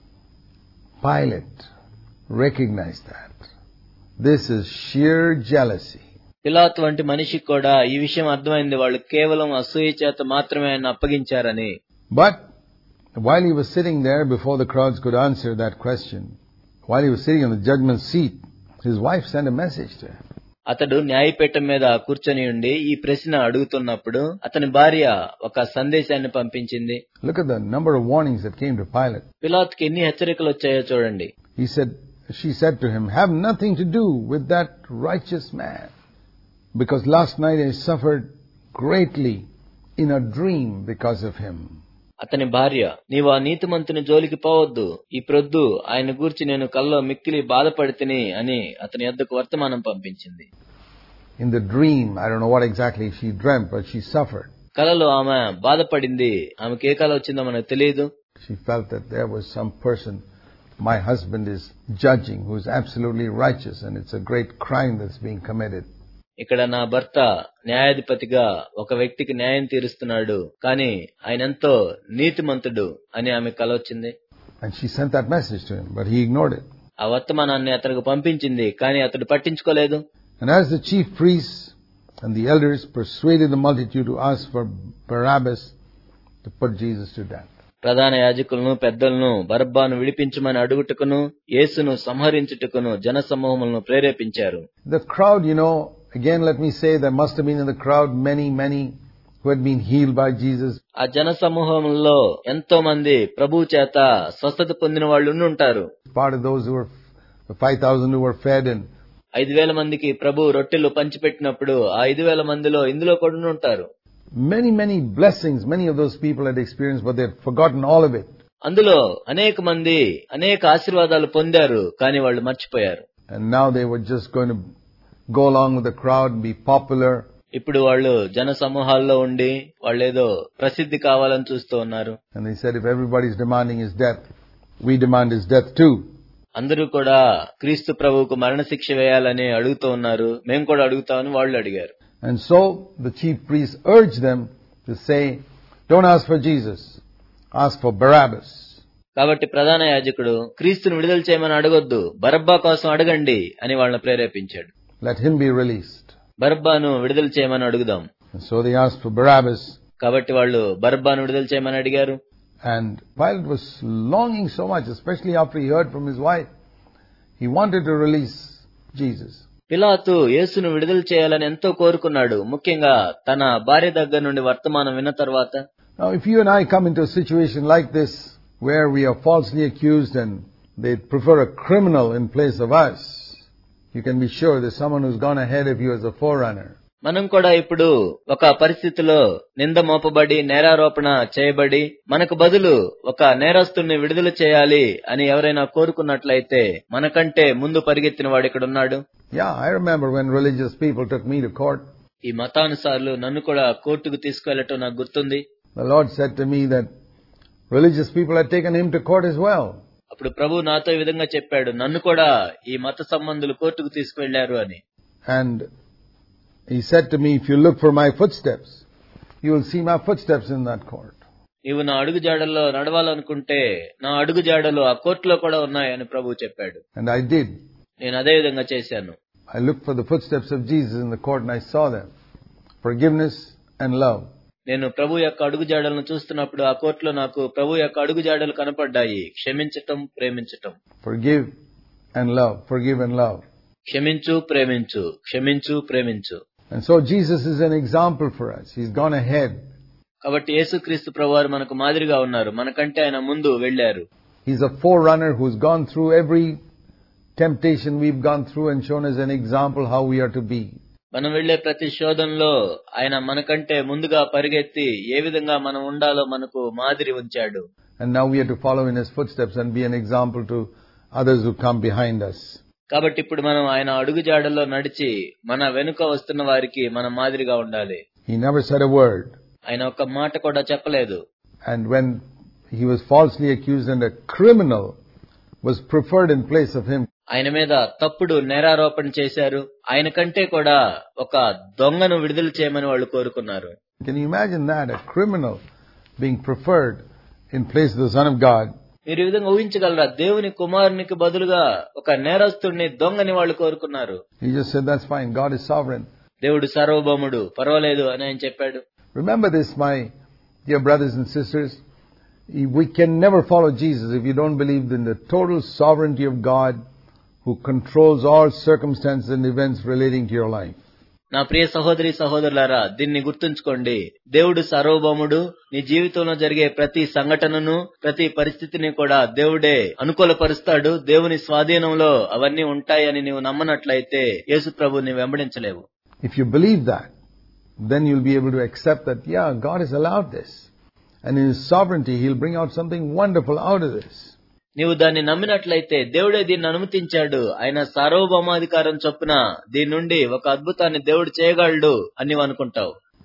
A: Pilate recognized that. This is sheer jealousy.
B: పిలాతు వంటి మనిషికి కూడా ఈ విషయం అర్థమైంది, వాళ్ళు కేవలం అసూయ చేత మాత్రమే ఆయన అప్పగించారని.
A: But while he was sitting there before the crowds could answer that question, while he was sitting on the judgment seat, his wife sent a message to him.
B: అతడు న్యాయపీఠం మీద కూర్చొని ఉండి ఈ ప్రశ్న అడుగుతున్నప్పుడు అతని భార్య ఒక సందేశాన్ని పంపించింది.
A: Look at the number of warnings that came to Pilate.
B: పిలాతుకి ఎన్ని హెచ్చరికలు వచ్చాయో చూడండి.
A: She said to him, have nothing to do with that righteous man, because last night I suffered greatly in a dream because of him.
B: అతని భార్య, నీవు ఆ నీతిమంతుని జోలికి పోవద్దు, ఈ ప్రొద్దు ఆయన గూర్చి నేను కల్లో మిక్కిలి బాధపడితిని అని అతని యొద్దకు వర్తమానం పంపించింది.
A: In the dream, I don't know what exactly she dreamt, but she suffered.
B: కలలో ఆమె బాధపడింది. ఆమెకి ఏ కల వచ్చిందో మనకు తెలియదు.
A: She felt that there was some person my husband is judging who is absolutely righteous, and it's a great crime that's being committed.
B: ఇక్కడ నా భర్త న్యాయాధిపతిగా ఒక వ్యక్తికి న్యాయం తీరుస్తున్నాడు, కానీ ఆయన ఎంతో నీతిమంతుడు అని ఆమె కల వచ్చింది.
A: And she sent that message to him, but he ignored it.
B: ఆ వర్తమానాన్ని అతనికి పంపించింది, కానీ అతడు పట్టించుకోలేదు.
A: And as the chief priests and the elders persuaded the multitude to ask for Barabbas to put Jesus to death.
B: ప్రధాన యాజకులను పెద్దలను బరబ్బాను విడిపించమని అడుగుటకును యేసును సంహరించుటకును జనసమూహములను ప్రేరేపించారు.
A: The crowd, again let me say, there must have been in the crowd many who had been healed by Jesus.
B: ఆ జనసమూహంలో ఎంతో మంది ప్రభువు చేత స్వస్థత పొందిన వాళ్ళు ఉంటారు.
A: Part of those who were 5,000 who were fed, and
B: 5,000 మందికి ప్రభు రొట్టెలు పంచిపెట్టినప్పుడు ఆ 5,000 మందిలో ఇందులో కూడా ఉంటారు.
A: Many blessings many of those people had experienced, but they had forgotten all of it.
B: అందులో అనేక మంది అనేక ఆశీర్వాదాలు పొందారు, కానీ వాళ్ళు మర్చిపోయారు.
A: And now they were just going to go along with the crowd and be popular.
B: ఇప్పుడు వాళ్ళు జన సమూహాల్లో ఉండి వాళ్ళేదో ప్రసిద్ధి కావాలని చూస్తూ ఉన్నారు.
A: And they said, if everybody is demanding his death, we demand his death too.
B: అందరూ కూడా క్రీస్తు ప్రభువుకు మరణశిక్ష వేయాలని అడుగుతూ ఉన్నారు, మేము కూడా అడుగుతామని వాళ్ళు అడిగారు.
A: And so the chief priests urged them to say, don't ask for Jesus, ask for Barabbas.
B: కాబట్టి ప్రధాన యాజకుడు క్రీస్తును విడుదల చేయమని అడగొద్దు, బరబ్బా కోసం అడగండి అని వాళ్ళని ప్రేరేపించాడు.
A: Let him be released.
B: బరబ్బాను విడుదల చేయమని అడుగుదాం.
A: And so they asked for Barabbas.
B: కాబట్టి వాళ్ళు బరబ్బాను విడుదల చేయమని అడిగారు.
A: And Pilate was longing so much, especially after he heard from his wife. He wanted to release Jesus.
B: పిలాతు యేసును విడుదల చేయాలని ఎంతో కోరుకున్నాడు, ముఖ్యంగా తన భార్య దగ్గర నుండి వర్తమానం విన్న తర్వాత.
A: Now if you and I come into a situation like this, where we are falsely accused and they prefer a criminal in place of us, you can be sure there's someone who's gone ahead of you as a forerunner.
B: మనం కూడా ఇప్పుడు ఒక పరిస్థితిలో నింద మోపబడి నేరారోపణ చేయబడి మనకు బదులు ఒక నేరస్తుడిని విడుదల చేయాలి అని ఎవరైనా కోరుకున్నట్లయితే మనకంటే ముందు పరిగెత్తిన వాడు ఇక్కడ ఉన్నాడు.
A: Yeah, I remember when religious people took me to court.
B: ఈ మతానుసారులు నన్ను కూడా కోర్టుకు తీసుకువెళ్లటం నాకు గుర్తుంది.
A: The Lord said to me that religious people had taken him to court as well.
B: అప్పుడు ప్రభు నాతో ఈ విధంగా చెప్పాడు, నన్ను కూడా ఈ మత సంబంధులు కోర్టుకు తీసుకువెళ్లారు అని.
A: And he said to me, if you look for my footsteps, you will see my footsteps in that court.
B: నీవు నా అడుగు జాడల్లో నడవాలనుకుంటే నా అడుగు జాడలు ఆ కోర్టులో కూడా ఉన్నాయని ప్రభు చెప్పాడు.
A: And I did.
B: నేను అదే విధంగా చేశాను.
A: I looked for the footsteps of Jesus in the court and I saw them. Forgiveness and love.
B: నేను ప్రభు యొక్క అడుగు జాడలను చూస్తున్నప్పుడు ఆ కోర్టులో నాకు ప్రభు యొక్క అడుగు జాడలు కనపడ్డాయి. క్షమించటం, ప్రేమించటం.
A: Forgive and love. Forgive and love.
B: క్షమించు, ప్రేమించు. క్షమించు, ప్రేమించు.
A: And so Jesus is an example for us. He's gone ahead.
B: కాబట్టి యేసుక్రీస్తు ప్రభువారు మనకు మాదిరిగా ఉన్నారు. మనకంటే ఆయన ముందు వెళ్లారు.
A: He's a forerunner who's gone through every temptation we've gone through and shown us an example how we are to be.
B: మనం వెళ్లే ప్రతి శోధనలో ఆయన మనకంటే ముందుగా పరిగెత్తి ఏ విధంగా మనం ఉండాలో మనకు మాదిరి ఉంచాడు.
A: And now we have to follow in his footsteps and be an example to others who come behind us.
B: కాబట్టి ఇప్పుడు మనం ఆయన అడుగు జాడల్లో నడిచి మన వెనుక వస్తున్న వారికి మనం మాదిరిగా ఉండాలి.
A: He never said a word.
B: ఆయన ఒక్క మాట కూడా చెప్పలేదు.
A: And when he was falsely accused and a criminal was preferred in place of him,
B: ఆయన మీద తప్పుడు నేరారోపణ చేశారు. ఆయన కంటే కూడా ఒక దొంగను విడుదల చేయమని వాళ్ళు కోరుకున్నారు.
A: Can you imagine that? A criminal being preferred in place of the Son of God.
B: మీరు ఈ విధంగా ఊహించగలరా? దేవుని కుమారునికి బదులుగా ఒక నేరస్తుడిని దొంగని వాళ్ళు కోరుకున్నారు.
A: He just said, that's fine. God is sovereign.
B: దేవుడు సార్వభౌముడు, పర్వాలేదు అని ఆయన చెప్పాడు.
A: Remember this, my dear brothers and sisters. We can never follow Jesus if you don't believe in the total sovereignty of God who controls all circumstances and events relating to your life.
B: నా ప్రియ సహోదరి సహోదరులారా, దీన్ని గుర్తుంచుకోండి. దేవుడు సార్వభౌముడు. నీ జీవితంలో జరిగే ప్రతి సంఘటనను, ప్రతి పరిస్థితిని కూడా దేవుడే అనుకూలపరుస్తాడు. దేవుని స్వాధీనంలో అవన్నీ ఉంటాయని నీవు నమ్మనట్లయితే యేసు ప్రభువుని వెంబడించలేవు.
A: If you believe that, then you'll be able to accept that, yeah, God has allowed this. And in his sovereignty, he'll bring out something wonderful out of this.
B: నీవు దాన్ని నమ్మినట్లయితే దేవుడే దీన్ని అనుమతించాడు, ఆయన సార్వభౌమాధికారం చొప్పున దీని నుండి ఒక అద్భుతాన్ని దేవుడు చేయగలడు అని నీవు అనుకుంటావు.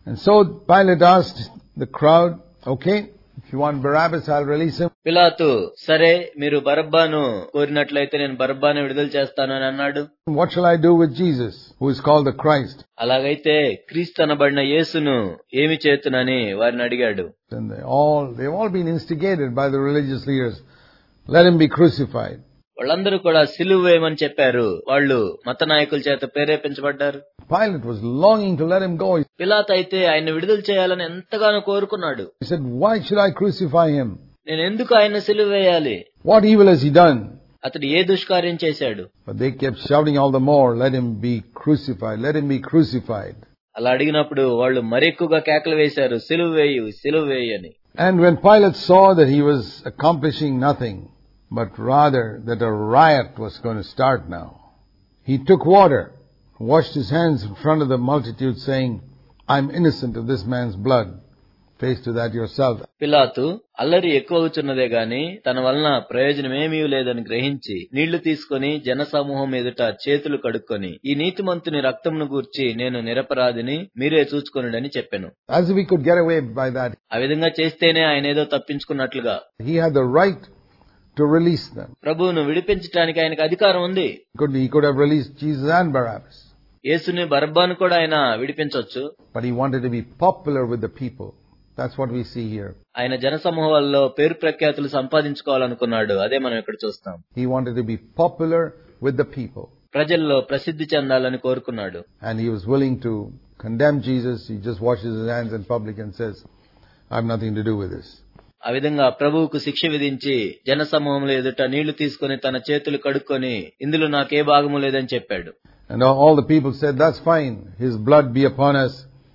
A: And so Pilate asked the crowd, okay, if you want Barabbas, I'll release him.
B: పిలాతు సరే మీరు బరబ్బాను కోరినట్లయితే నేను బరబ్బాను విడుదల చేస్తాను అని అన్నాడు.
A: What shall I do with Jesus, who is called the Christ?
B: అలాగైతే క్రీస్తు అనబడిన యేసును ఏమి చేతునని వారిని అడిగాడు.
A: And they've all been instigated by the religious leaders. Let him be crucified.
B: వాళ్ళందరూ కూడా సిలువ వేయమని చెప్పారు. వాళ్ళు మత నాయకుల చేత ప్రేరేపించబడ్డారు.
A: Pilate was longing to let him go.
B: పిలాతు అయితే ఆయన విడుదల చేయాలని ఎంతగానో కోరుకున్నాడు.
A: He said, why should I crucify him?
B: నేను ఎందుకు ఆయన సిలువ వేయాలి?
A: What evil has he done?
B: అతడు ఏ దుష్కార్యం చేశాడు?
A: But they kept shouting all the more, let him be crucified, let him be crucified.
B: అలా అడిగినప్పుడు వాళ్ళు మరెక్కువగా కేకలు వేశారు, సిలువ వేయు, సిలువ వేయు అని.
A: And when Pilate saw that he was accomplishing nothing, but rather that a riot was going to start now, he took water, washed his hands in front of the multitude, saying, I'm innocent of this man's blood. Face to that yourself.
B: పిలాతు అల్లరి ఎక్కువవుతున్నదే గాని తన వలన ప్రయోజనమేమీ లేదని గ్రహించి నీళ్లు తీసుకుని జనసమూహం ఎదుట చేతులు కడుక్కొని ఈ నీతిమంతుని రక్తమును గూర్చి నేను నిరపరాధిని, మీరే చూచుకొనుడని చెప్పెను.
A: As if he could get away by that.
B: ఆ విధంగా చేస్తేనే ఆయన ఏదో తప్పించుకున్నట్లుగా.
A: He had the right to release them.
B: ప్రభువును విడిపించడానికి ఆయనకు అధికారం ఉంది.
A: He could have released Jesus and Barabbas.
B: యేసుని బరబ్బాను కూడా ఆయన విడిపించొచ్చు.
A: But he wanted to be popular with the people. That's what we see here.
B: ఆయన జనసమూహాల్లో పేరు ప్రఖ్యాతులు సంపాదించుకోవాలనుకున్నాడు. అదే మనం ఇక్కడ చూస్తాం.
A: He wanted to be popular with the people.
B: ప్రజల్లో ప్రసిద్ధి చెందాలని కోరుకున్నాడు.
A: And he was willing to condemn Jesus. He just washes his hands in public and says, I have nothing to do with this.
B: ఆ విధంగా ప్రభువుకు శిక్ష విధించి జనసమూహంలో ఎదుట నీళ్లు తీసుకుని తన చేతులు కడుక్కొని ఇందులో నాకే భాగము లేదని చెప్పాడు.
A: And all the people said, that's fine. His blood be upon us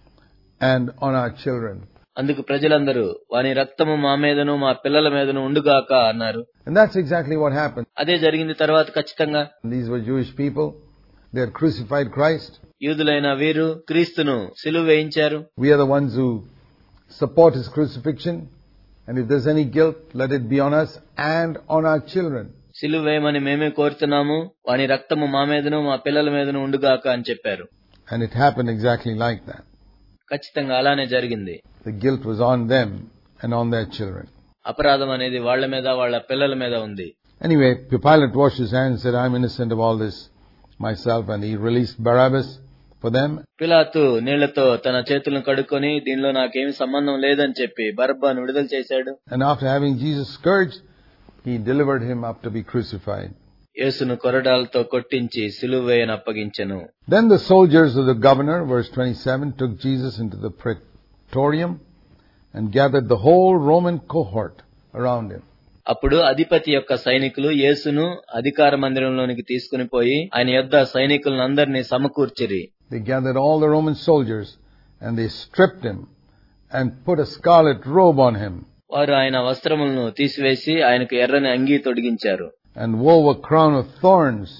A: and on our children.
B: అందుకు ప్రజలందరూ వాని రక్తము మా మీదను మా పిల్లల మీదను ఉండుగాక అన్నారు.
A: And that's exactly what happened.
B: అదే జరిగింది తర్వాత ఖచ్చితంగా.
A: These were Jewish people. They had crucified Christ.
B: యూదులైన వీరు క్రీస్తును సిలువ వేయించారు.
A: We are the ones who support his crucifixion. And if there's any guilt, let it be on us and on our children.
B: సిలువ వేయమని మేమే కోరుతున్నాము, వాని రక్తము మా మీదను మా పిల్లల మీదను ఉండుగాక అని చెప్పారు.
A: And it happened exactly like that.
B: ఖచ్చితంగా అలానే జరిగింది.
A: The guilt was on them and on their children.
B: అపరాధం అనేది వాళ్ళ మీద వాళ్ళ పిల్లల మీద ఉంది.
A: Anyway, Pilate washed his hands and said, I'm innocent of all this myself, and he released Barabbas for them.
B: పిలాతు నీళ్లతో తన చేతులను కడుక్కొని దీనిలో నాకేమీ సంబంధం లేదని చెప్పి బరబ్బాను విడుదల చేశాడు.
A: And after having Jesus scourged, he delivered him up to be crucified.
B: యేసును కొరడాలతో కొట్టించి సిలువ వేయని అప్పగించెను.
A: Then the soldiers of the governor, verse 27, took Jesus into the praetorium and gathered the whole Roman cohort around him.
B: అప్పుడు అధిపతి యొక్క సైనికులు యేసును అధికార మందిరంలోనికి తీసుకుని పోయి ఆయన యొద్ద సైనికులను అందరినీ సమకూర్చిరి.
A: They gathered all the Roman soldiers and they stripped him and put a scarlet robe on him.
B: వారు ఆయన వస్త్రములను తీసివేసి ఆయనకు ఎర్రని అంగీ తొడిగించారు.
A: And wove a crown of thorns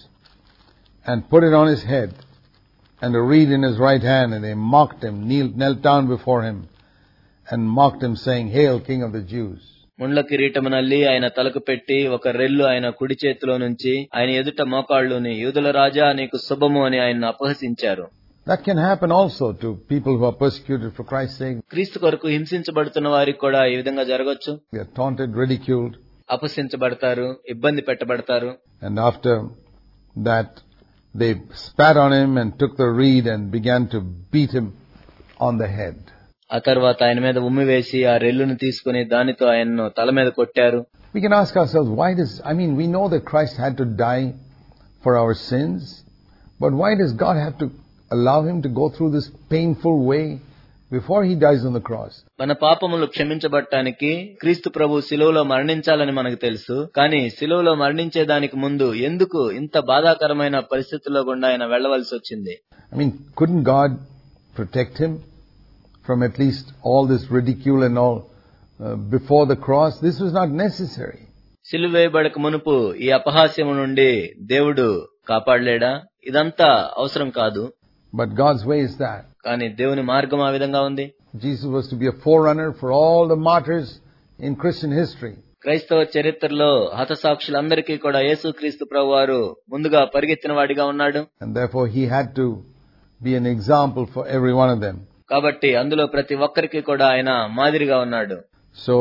A: and put it on his head and a reed in his right hand, and they mocked him, knelt down before him and mocked him, saying, Hail, King of the Jews.
B: ముండ్ల కిరీటమునల్లి ఆయన తలకు పెట్టి ఒక రెల్లు ఆయన కుడి చేతిలో నుంచి ఆయన ఎదుట మోకాళ్ళుని యూదుల రాజా నీకు శుభము అని ఆయన అపహసించారు.
A: That can happen also to people who are persecuted for Christ's sake.
B: క్రీస్తు కొరకు హింసించబడుతున్న వారికి కూడా ఈ విధంగా జరగొచ్చు.
A: They are taunted, ridiculed.
B: అపహసించబడతారు, ఇబ్బంది పెట్టబడతారు.
A: And after that, they spat on him and took the reed and began to beat him on the head.
B: ఆ తర్వాత ఆయన మీద ఉమ్మి వేసి ఆ రెల్లును తీసుకుని దానితో ఆయన్ను తల మీద కొట్టారు.
A: We can ask ourselves, we know that Christ had to die for our sins, but why does God have to allow him to go through this painful way before he dies on the cross?
B: మన పాపములు క్షమించబడటానికి క్రీస్తు ప్రభు శిలువలో మరణించాలని మనకు తెలుసు. కానీ శిలువలో మరణించేదానికి ముందు ఎందుకు ఇంత బాధాకరమైన పరిస్థితుల్లో గుండా ఆయన వెళ్లవలసి వచ్చింది?
A: Couldn't God protect him from at least all this ridicule and all before the cross? This was not necessary.
B: సిలువ వేయబడక మునుపు ఈ అపహాస్యము నుండి దేవుడు కాపాడలేడా? ఇదంతా అవసరం కాదు.
A: But God's way is that.
B: కానీ దేవుని మార్గం ఆ విధంగా ఉంది.
A: Jesus was to be a forerunner for all the martyrs in Christian history.
B: క్రైస్తవ చరిత్రలో హతసాక్షులందరికీ కూడా యేసుక్రీస్తు ప్రభువారు ముందుగా పరిగెత్తిన వాడిగా ఉన్నాడు.
A: And therefore he had to be an example for every one of them.
B: కాబట్టి అందులో ప్రతి ఒక్కరికి కూడా ఆయన మాదిరిగా ఉన్నాడు.
A: So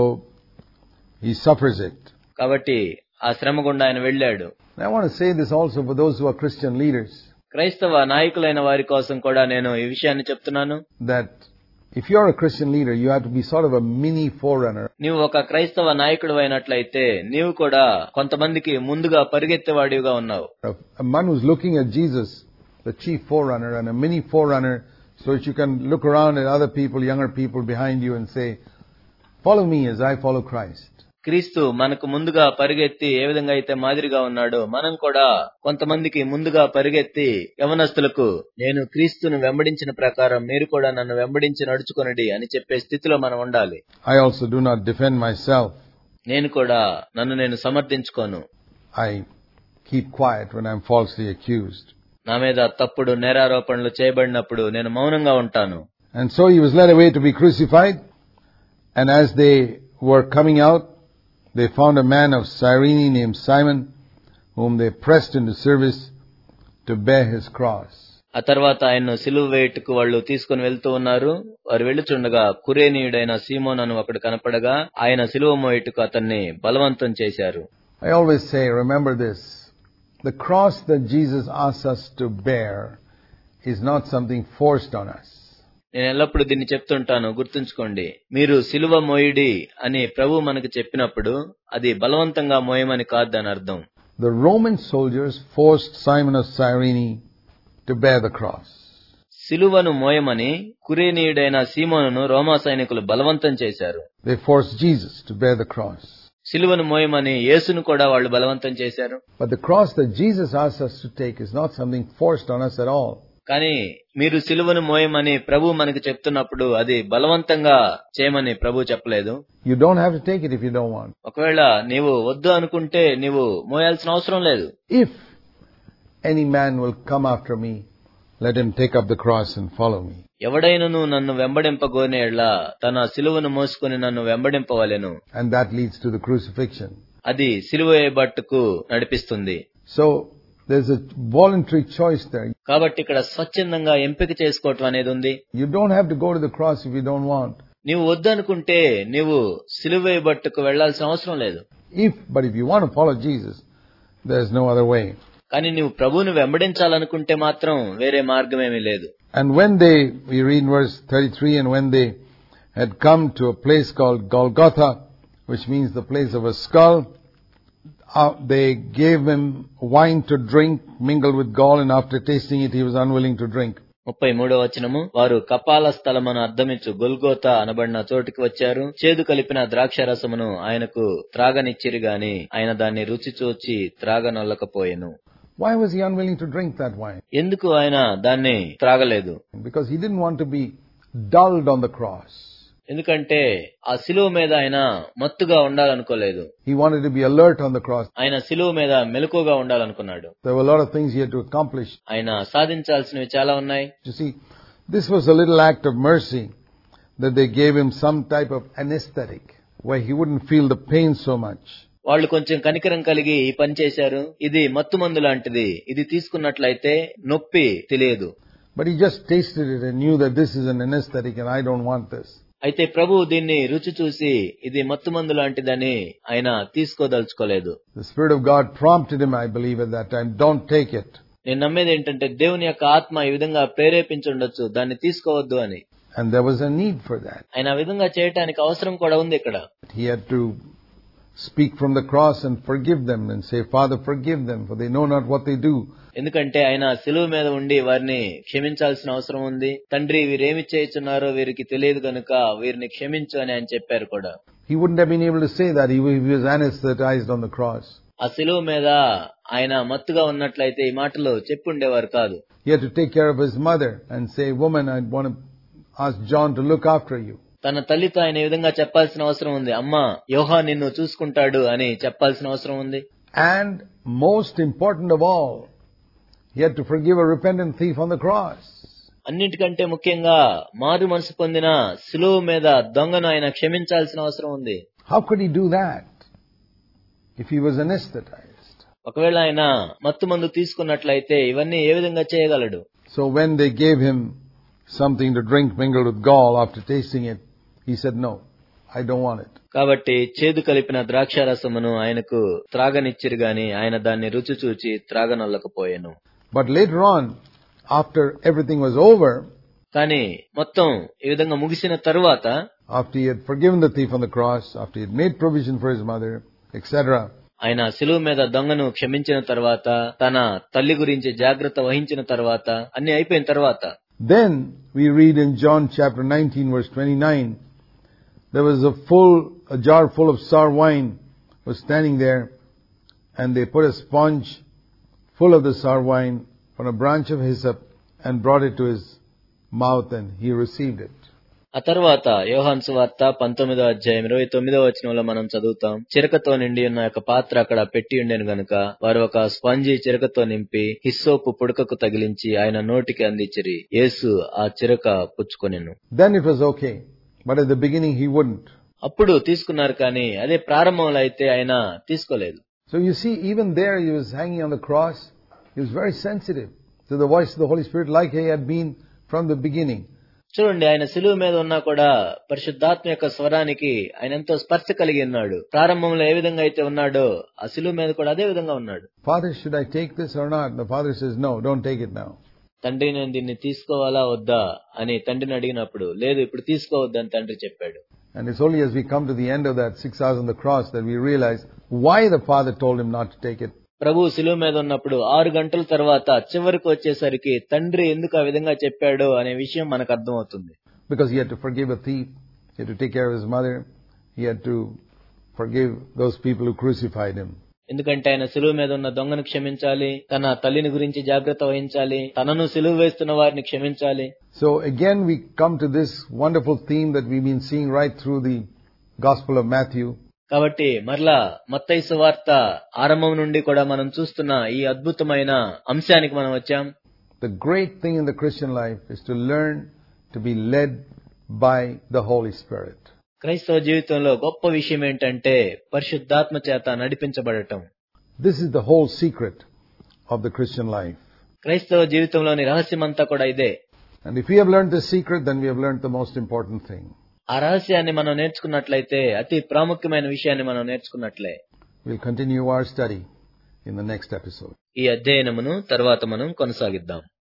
A: he suffers it.
B: కాబట్టి ఆ శ్రమ గుండా ఆయన వెళ్ళాడు.
A: I want to say this also for those who are Christian leaders,
B: క్రైస్తవ నాయకులైన వారి కోసం కూడా నేను ఈ విషయాన్ని చెప్తున్నాను.
A: that if you are a Christian leader, you have to be sort of a mini forerunner.
B: నీవు ఒక క్రైస్తవ నాయకుడు అయినట్లయితే నీవు కూడా కొంతమందికి ముందుగా పరిగెత్తేవాడిగా ఉన్నావు.
A: A man who's looking at Jesus, the chief forerunner, and a mini forerunner, so that you can look around at other people, younger people behind you and say, follow me as I follow Christ.
B: క్రీస్తు మనకు ముందుగా పరిగెత్తి ఏ విధంగా అయితే మాదిరిగా ఉన్నాడో మనం కూడా కొంతమందికి ముందుగా పరిగెత్తి యవనస్తులకు నేను క్రీస్తును వెంబడించిన ప్రకారం మీరు కూడా నన్ను వెంబడించి నడుచుకొనండి అని చెప్పే స్థితిలో మనం ఉండాలి.
A: I also do not defend myself.
B: నేను కూడా నన్ను నేను సమర్థించుకోను.
A: I keep quiet when I'm falsely accused.
B: నా మీద తప్పుడు నేరారోపణలు చేయబడినప్పుడు నేను మౌనంగా ఉంటాను.
A: And so he was led away to be crucified, and as they were coming out, they found a man of Cyrene named Simon, whom they pressed into service to bear his cross.
B: ఆ తర్వాత ఆయన్ను సిలువ వేయుటకు వాళ్ళు తీసుకుని వెళ్తూ ఉన్నారు. వారు వెళ్లుచుండగా కురేనీయుడైన సీమోను అని ఒకడు కనపడగా ఆయన సిలువ మోయుటకు అతన్ని బలవంతం చేశారు.
A: I always say, remember this, the cross that Jesus asks us to bear is not something forced on us.
B: నేను ఎల్లప్పుడూ దీన్ని చెప్తుంటాను, గుర్తుంచుకోండి. మీరు సిలువ మోయుడి అని ప్రభు మనకు చెప్పినప్పుడు అది బలవంతంగా మోయమని కాదు అని అర్థం.
A: The Roman soldiers forced Simon of Cyrene to bear the cross.
B: సిలువను మోయమని కురేనీయుడైన సీమోనును రోమా సైనికులు బలవంతం చేశారు.
A: They forced Jesus to bear the cross.
B: సిలువను మోయమని యేసును కూడా వాళ్ళు బలవంతం చేశారు.
A: But the cross that Jesus asks us to take is not something forced on us at all.
B: కానీ మీరు సిలువను మోయమని ప్రభు మనకు చెప్తున్నప్పుడు అది బలవంతంగా చేయమని ప్రభు చెప్పలేదు.
A: You don't have to take it if you don't want.
B: ఒకవేళ నీవు వద్దు అనుకుంటే నీవు మోయాల్సిన అవసరం లేదు.
A: If any man will come after me, let him take up the cross and follow me.
B: ఎవడైనను నన్ను వెంబడింపగోనేలా తన సిలువను మోసుకుని నన్ను వెంబడింపవలెను.
A: And that leads to the crucifixion.
B: అది సిలువ వేయబట్టుకు నడిపిస్తుంది.
A: So there's a voluntary choice there.
B: కాబట్టి ఇక్కడ స్వచ్ఛందంగా ఎంపిక చేసుకోవటం అనేది ఉంది.
A: You don't have to go to the cross if you don't want.
B: నీవు వద్దనుకుంటే నీవు సిలువ వేయబట్టుకు వెళ్లాల్సిన అవసరం లేదు.
A: But if you want to follow Jesus, there's no other way.
B: కానీ నీవు ప్రభువును వెంబడించాలనుకుంటే మాత్రం వేరే మార్గమేమీ లేదు.
A: And we read in verse 33, and when they had come to a place called Golgotha, which means the place of a skull, they gave him wine to drink mingled with gall, and after tasting it he was unwilling to drink.
B: 33వ వచనము, వారు కపాల స్థలమును అద్దమించు గొల్గోతా అనబడిన చోటికి వచ్చారు. చేదు కలిపిన ద్రాక్షరసమును ఆయనకు త్రాగనిచ్చిరి గాని ఆయన దాన్ని రుచి చూచి త్రాగనొల్లకపోయెను.
A: Why was he unwilling to drink that wine?
B: ఎందుకు ఆయన దాన్ని త్రాగలేదు?
A: Because he didn't want to be dulled on the cross.
B: ఎందుకంటే ఆ సిలువ మీద ఆయన మత్తుగా ఉండాలనుకోలేదు.
A: He wanted to be alert on the cross.
B: ఆయన సిలువ మీద మెలకుగా ఉండాలనుకున్నాడు.
A: There were a lot of things he had to accomplish.
B: ఆయన సాధించాల్సినవి చాలా ఉన్నాయి.
A: You see, this was a little act of mercy that they gave him some type of anesthetic where he wouldn't feel the pain so much.
B: వాళ్ళు కొంచెం కనికరం కలిగి ఈ పని చేశారు. ఇది మత్తుమందు లాంటిది, ఇది తీసుకున్నట్లయితే నొప్పి తెలియదు.
A: But he just tasted it and knew that this is an anesthetic and I don't want this.
B: అయితే ప్రభు దీన్ని రుచి చూసి ఇది మత్తుమందు లాంటిదని ఆయన తీసుకోదలుచుకోలేదు.
A: The Spirit of God prompted him, I believe, at that time, don't take it.
B: నేను నమ్మేది ఏంటంటే దేవుని యొక్క ఆత్మ ఈ విధంగా ప్రేరేపించుండొచ్చు, దాన్ని తీసుకోవద్దు అని.
A: And there was a need for that.
B: ఆయన ఆ విధంగా చేయటానికి అవసరం కూడా ఉంది ఇక్కడ.
A: He had to speak from the cross and forgive them and say, Father, forgive them, for they know not what they do.
B: ఎందుకంటే ఆయన సిలువ మీద ఉండి వారిని క్షమించాల్సిన అవసరం ఉంది. తండ్రి, వీరేమి చేయుచున్నారో వీరికి తెలియదు గనుక వీరిని క్షమించు అని ఆయన చెప్పారు కూడా.
A: He wouldn't have been able to say that if he was anesthetized on the cross.
B: ఆ సిలువ మీద ఆయన మత్తుగా ఉన్నట్లయితే ఈ మాటలు చెప్పుండేవారు కాదు.
A: He had to take care of his mother and say, woman, I want to ask John to look after you.
B: తన తల్లితో ఆయన ఈ విధంగా చెప్పాల్సిన అవసరం ఉంది. అమ్మా, యోహాను నిన్ను చూసుకుంటాడు అని చెప్పాల్సిన అవసరం ఉంది.
A: And most important of all, he had to forgive a repentant thief on the cross.
B: అన్నిటికంటే ముఖ్యంగా మారు మనసు పొందిన సిలువ మీద దొంగను ఆయన క్షమించాల్సిన అవసరం ఉంది.
A: How could he do that if he was anesthetized?
B: ఒకవేళ ఆయన మత్తు మందు తీసుకున్నట్లయితే ఇవన్నీ ఏ విధంగా చేయగలడు?
A: So when they gave him something to drink mingled with gall. After tasting it, he said, "No, I don't want it."
B: కాబట్టి చేదు కలిపిన ద్రాక్షారసమును ఆయనకు త్రాగనిచ్చిరు గాని ఆయన దాన్ని రుచి చూచి త్రాగనొల్లకపోయెను.
A: But later on, after everything was over,
B: కానీ మొత్తం ఈ విధంగా ముగిసిన తరువాత,
A: after he had forgiven the thief on the cross, after he had made provision for his mother, etc.,
B: ఆయన శిలువ మీద దొంగను క్షమించిన తర్వాత, తన తల్లి గురించి జాగ్రత్త వహించిన తర్వాత, అన్ని అయిపోయిన తర్వాత,
A: then we read in John chapter 19 verse 29, there was a jar full of sour wine was standing there, and they put a sponge full of the sour wine on a branch of hyssop and brought it to his mouth, and he received it.
B: ఆ తర్వాత యోహాను సువార్త 19వ అధ్యాయం 29వ వచనంలో మనం చదువుతాం, చిరకతో నిండి ఉన్న ఒక పాత్ర అక్కడ పెట్టి ఉండెను గనుక వారు ఒక స్పాంజి చిరకతో నింపి హిస్సోపు పుడకకు తగిలించి ఆయన నోటికి అందించిరి. యేసు ఆ చిరక పుచ్చుకొనెను.
A: Then it was okay, but at the beginning he wouldn't.
B: అప్పుడు తీసుకున్నారు, కానీ అదే ప్రారంభంలో అయితే ఆయన తీసుకోలేదు.
A: So you see, even there he was hanging on the cross. He was very sensitive to the voice of the Holy Spirit, like he had been from the beginning.
B: చూడండి, ఆయన సిలువ మీద ఉన్నా కూడా పరిశుద్ధాత్మ యొక్క స్వరానికి ఆయన ఎంతో స్పర్శ కలిగి ఉన్నాడు. ప్రారంభంలో ఏ విధంగా అయితే ఉన్నాడో ఆ సిలువ మీద కూడా అదే విధంగా ఉన్నాడు.
A: Father, should I take this or not? The father says, "No, don't take it now."
B: తండ్రి, నేను దీన్ని తీసుకోవాలా వద్దా అని తండ్రిని అడిగినప్పుడు, లేదు, ఇప్పుడు తీసుకోవద్దని తండ్రి చెప్పాడు.
A: And it's only as we come to the end of that 6 hours on the cross that we realize why the father told him not to take it.
B: ప్రభు సిలువ మీద ఉన్నప్పుడు 6 గంటల తర్వాత చివరికి వచ్చేసరికి తండ్రి ఎందుకు ఆ విధంగా చెప్పాడు అనే విషయం మనకు అర్థమవుతుంది.
A: Because he had to forgive a thief, he had to take care of his mother, he had to forgive those people who crucified him.
B: ఎందుకంటే ఆయన సిలువ మీద ఉన్న దొంగను క్షమించాలి, తన తల్లిని గురించి జాగ్రత్త వహించాలి, తనను సిలువ వేస్తున్న వారిని క్షమించాలి.
A: So again we come to this wonderful theme that we've been seeing right through the Gospel of Matthew.
B: కాబట్టి మరలా మత్తయి సువార్త ఆరంభం నుండి కూడా మనం చూస్తున్న ఈ అద్భుతమైన అంశానికి మనం వచ్చాం.
A: The great thing in the Christian life is to learn to be led by the Holy Spirit.
B: క్రైస్తవ జీవితంలో గొప్ప విషయం ఏంటంటే పరిశుద్ధాత్మ చేత నడిపించబడటం.
A: This is the whole secret of the Christian life.
B: క్రైస్తవ జీవితంలోని రహస్యమంతా కూడా ఇదే.
A: And if we have learned this secret, then we have learned the most important thing.
B: ఆ రహస్యాన్ని మనం నేర్చుకున్నట్లయితే, అతి ప్రాముఖ్యమైన విషయాన్ని మనం నేర్చుకున్నట్లే.
A: We'll continue our study in the next episode.
B: ఈ అధ్యయనమును తర్వాత మనం కొనసాగిద్దాం.